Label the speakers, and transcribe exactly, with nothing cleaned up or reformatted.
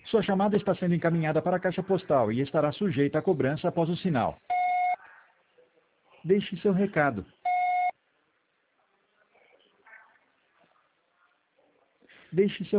Speaker 1: Sua chamada está sendo encaminhada para a caixa postal e estará sujeita a cobrança após o sinal. Deixe seu recado. Deixe seu